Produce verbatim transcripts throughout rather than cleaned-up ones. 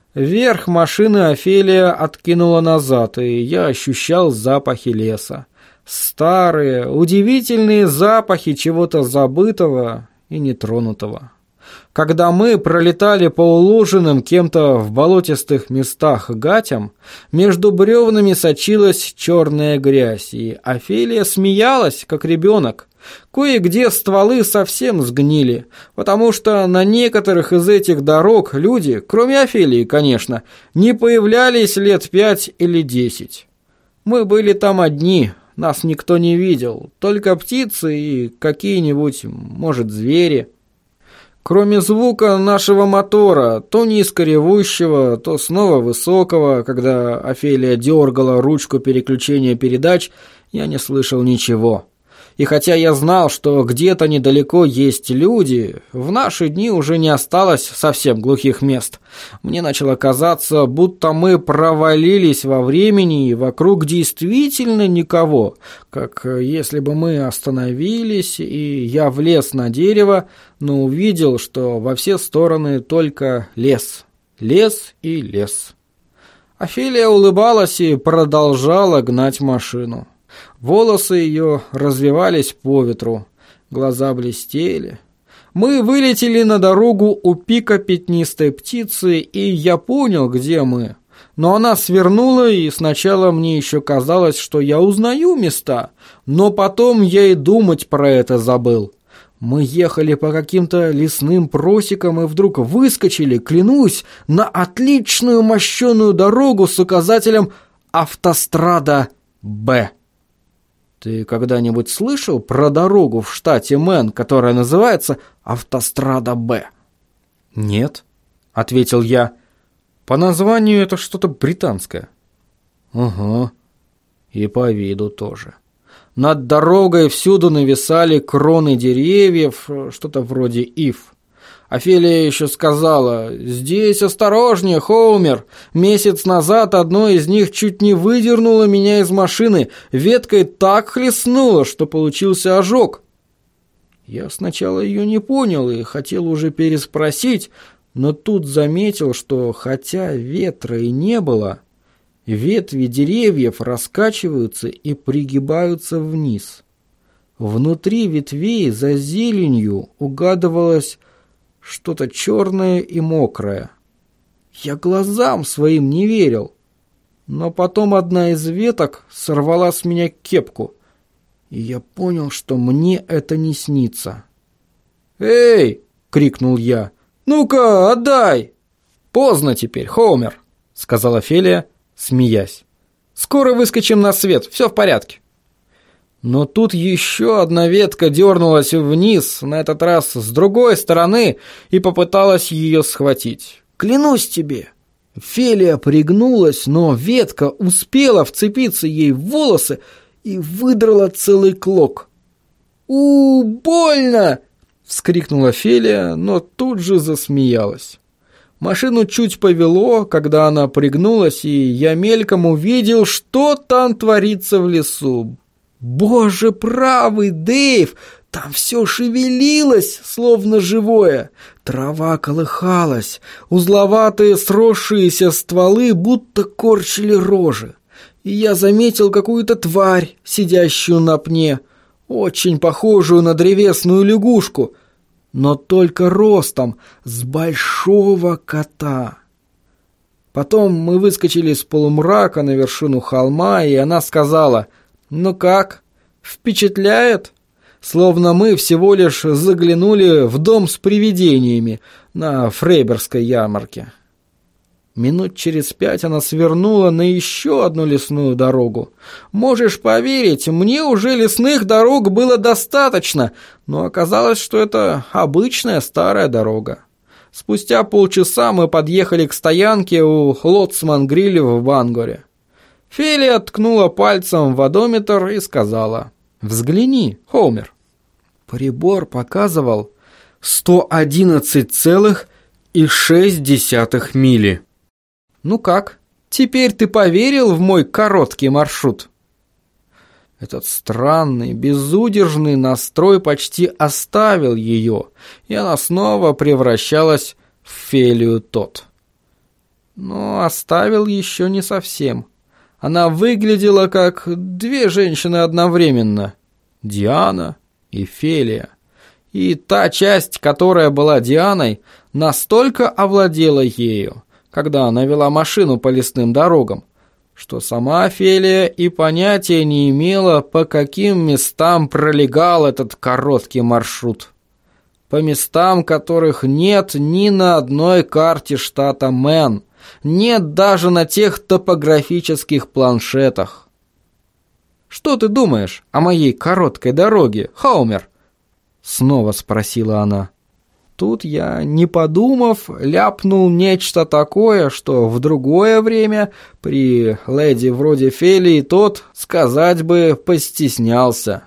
Верх машины Офелия откинула назад, и я ощущал запахи леса. Старые, удивительные запахи чего-то забытого и нетронутого. Когда мы пролетали по уложенным кем-то в болотистых местах гатям, между бревнами сочилась черная грязь, и Офелия смеялась, как ребенок. Кое-где стволы совсем сгнили, потому что на некоторых из этих дорог люди, кроме Офелии, конечно, не появлялись лет пять или десять. Мы были там одни, нас никто не видел, только птицы и какие-нибудь, может, звери. Кроме звука нашего мотора, то низко ревущего, то снова высокого, когда Офелия дергала ручку переключения передач, я не слышал ничего. И хотя я знал, что где-то недалеко есть люди, в наши дни уже не осталось совсем глухих мест. Мне начало казаться, будто мы провалились во времени, и вокруг действительно никого, как если бы мы остановились, и я влез на дерево, но увидел, что во все стороны только лес, лес и лес. Офелия улыбалась и продолжала гнать машину. Волосы ее развивались по ветру, глаза блестели. Мы вылетели на дорогу у пика пятнистой птицы, и я понял, где мы. Но она свернула, и сначала мне еще казалось, что я узнаю места, но потом я и думать про это забыл. Мы ехали по каким-то лесным просекам и вдруг выскочили, клянусь, на отличную мощеную дорогу с указателем «Автострада Б». Ты когда-нибудь слышал про дорогу в штате Мэн, которая называется «Автострада Б»? Нет, ответил я. По названию это что-то британское. Угу. И по виду тоже. Над дорогой всюду нависали кроны деревьев, что-то вроде ив. Офелия еще сказала: «Здесь осторожнее, Хоумер! Месяц назад одно из них чуть не выдернуло меня из машины, веткой так хлестнуло, что получился ожог». Я сначала ее не понял и хотел уже переспросить, но тут заметил, что хотя ветра и не было, ветви деревьев раскачиваются и пригибаются вниз. Внутри ветвей за зеленью угадывалось что-то черное и мокрое. Я глазам своим не верил. Но потом одна из веток сорвала с меня кепку, и я понял, что мне это не снится. «Эй!» — крикнул я. «Ну-ка, отдай!» «Поздно теперь, Хоумер!» — сказала Офелия, смеясь. «Скоро выскочим на свет, все в порядке». Но тут еще одна ветка дернулась вниз, на этот раз с другой стороны, и попыталась ее схватить. Клянусь тебе, Офелия пригнулась, но ветка успела вцепиться ей в волосы и выдрала целый клок. «У, больно!» — вскрикнула Офелия, но тут же засмеялась. Машину чуть повело, когда она пригнулась, и я мельком увидел, что там творится в лесу. «Боже правый, Дэйв! Там все шевелилось, словно живое. Трава колыхалась, узловатые сросшиеся стволы будто корчили рожи. И я заметил какую-то тварь, сидящую на пне, очень похожую на древесную лягушку, но только ростом с большого кота». Потом мы выскочили из полумрака на вершину холма, и она сказала: «Ну как, впечатляет?» Словно мы всего лишь заглянули в дом с привидениями на Фрейберской ярмарке. Минут через пять она свернула на еще одну лесную дорогу. Можешь поверить, мне уже лесных дорог было достаточно, но оказалось, что это обычная старая дорога. Спустя полчаса мы подъехали к стоянке у Лоцман-Грилля в Бангоре. Офелия ткнула пальцем в одометр и сказала: «Взгляни, Хоумер». Прибор показывал сто одиннадцать целых шесть десятых мили. «Ну как, теперь ты поверил в мой короткий маршрут?» Этот странный, безудержный настрой почти оставил ее, и она снова превращалась в Офелию Тодд. Но оставил еще не совсем. Она выглядела как две женщины одновременно. Диана и Фелия. И та часть, которая была Дианой, настолько овладела ею, когда она вела машину по лесным дорогам, что сама Офелия и понятия не имела, по каким местам пролегал этот короткий маршрут. По местам, которых нет ни на одной карте штата Мэн, нет даже на тех топографических планшетах. «Что ты думаешь о моей короткой дороге, Хоумер?» Снова спросила она. Тут я, не подумав, ляпнул нечто такое, что в другое время при леди вроде Фелии тот сказать бы постеснялся.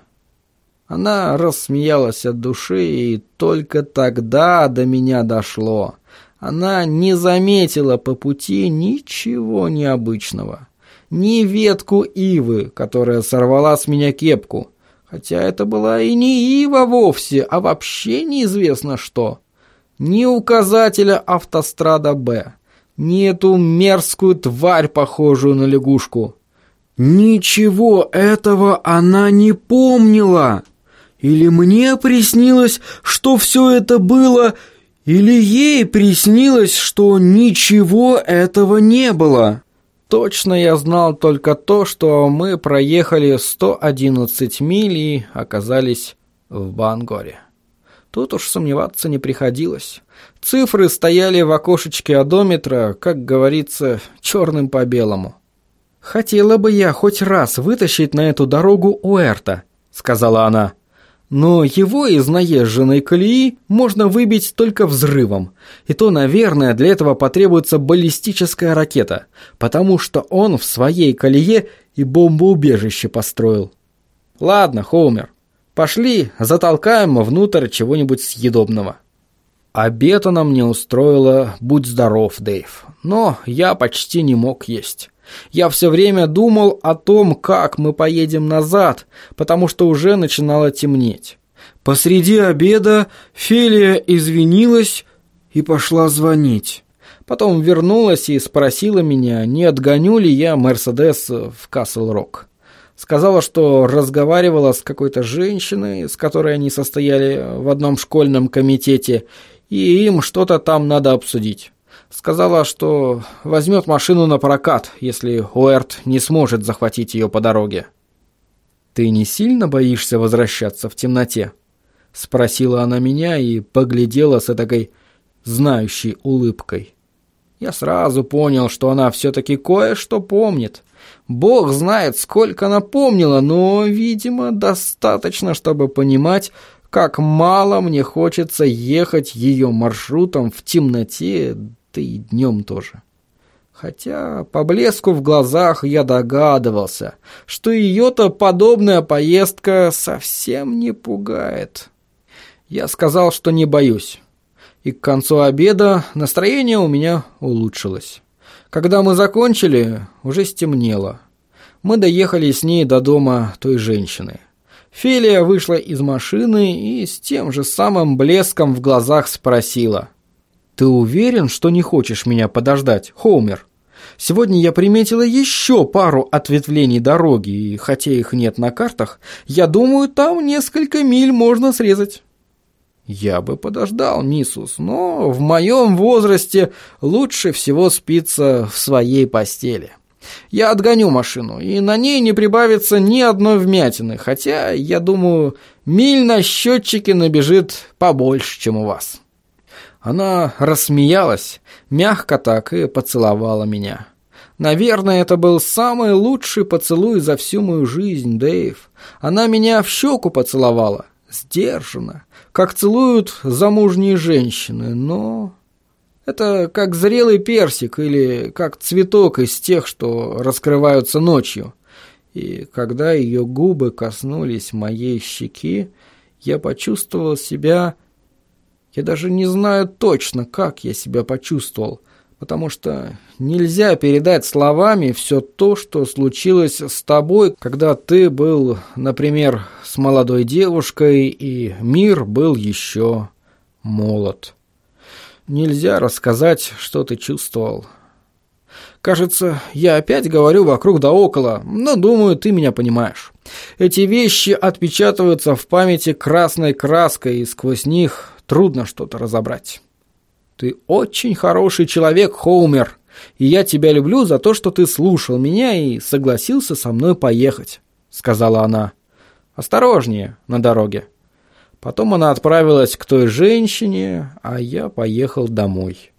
Она рассмеялась от души, и только тогда до меня дошло. Она не заметила по пути ничего необычного. Ни ветку ивы, которая сорвала с меня кепку. Хотя это была и не ива вовсе, а вообще неизвестно что. Ни указателя автострада Б, ни эту мерзкую тварь, похожую на лягушку. Ничего этого она не помнила. Или мне приснилось, что все это было, или ей приснилось, что ничего этого не было. Точно я знал только то, что мы проехали сто одиннадцать миль и оказались в Бангоре. Тут уж сомневаться не приходилось. Цифры стояли в окошечке одометра, как говорится, черным по белому. «Хотела бы я хоть раз вытащить на эту дорогу Уэрта», — сказала она. «Но его из наезженной колеи можно выбить только взрывом. И то, наверное, для этого потребуется баллистическая ракета, потому что он в своей колее и бомбоубежище построил». «Ладно, Хоумер, пошли, затолкаем внутрь чего-нибудь съедобного». Обед она мне устроила, будь здоров, Дэйв, но я почти не мог есть. Я все время думал о том, как мы поедем назад, потому что уже начинало темнеть. Посреди обеда Фелия извинилась и пошла звонить. Потом вернулась и спросила меня, не отгоню ли я Мерседес в Касл-Рок. Сказала, что разговаривала с какой-то женщиной, с которой они состояли в одном школьном комитете, и им что-то там надо обсудить. Сказала, что возьмет машину на прокат, если Уэрт не сможет захватить ее по дороге. «Ты не сильно боишься возвращаться в темноте?» — спросила она меня и поглядела с этой знающей улыбкой. Я сразу понял, что она все-таки кое-что помнит. Бог знает, сколько она помнила, но, видимо, достаточно, чтобы понимать, как мало мне хочется ехать ее маршрутом в темноте, да и днем тоже. Хотя по блеску в глазах я догадывался, что ее-то подобная поездка совсем не пугает. Я сказал, что не боюсь, и к концу обеда настроение у меня улучшилось. Когда мы закончили, уже стемнело. Мы доехали с ней до дома той женщины. Фелия вышла из машины и с тем же самым блеском в глазах спросила: «Ты уверен, что не хочешь меня подождать, Хоумер? Сегодня я приметила еще пару ответвлений дороги, и хотя их нет на картах, я думаю, там несколько миль можно срезать». «Я бы подождал, миссус, но в моем возрасте лучше всего спится в своей постели. Я отгоню машину, и на ней не прибавится ни одной вмятины, хотя, я думаю, миль на счетчике набежит побольше, чем у вас». Она рассмеялась, мягко так, и поцеловала меня. Наверное, это был самый лучший поцелуй за всю мою жизнь, Дэйв. Она меня в щеку поцеловала, сдержанно, как целуют замужние женщины, но... это как зрелый персик или как цветок из тех, что раскрываются ночью. И когда ее губы коснулись моей щеки, я почувствовал себя... Я даже не знаю точно, как я себя почувствовал, потому что нельзя передать словами все то, что случилось с тобой, когда ты был, например, с молодой девушкой, и мир был еще молод. Нельзя рассказать, что ты чувствовал. Кажется, я опять говорю вокруг да около, но думаю, ты меня понимаешь. Эти вещи отпечатываются в памяти красной краской, и сквозь них трудно что-то разобрать. Ты очень хороший человек, Хоумер, и я тебя люблю за то, что ты слушал меня и согласился со мной поехать, сказала она. Осторожнее на дороге. Потом она отправилась к той женщине, а я поехал домой.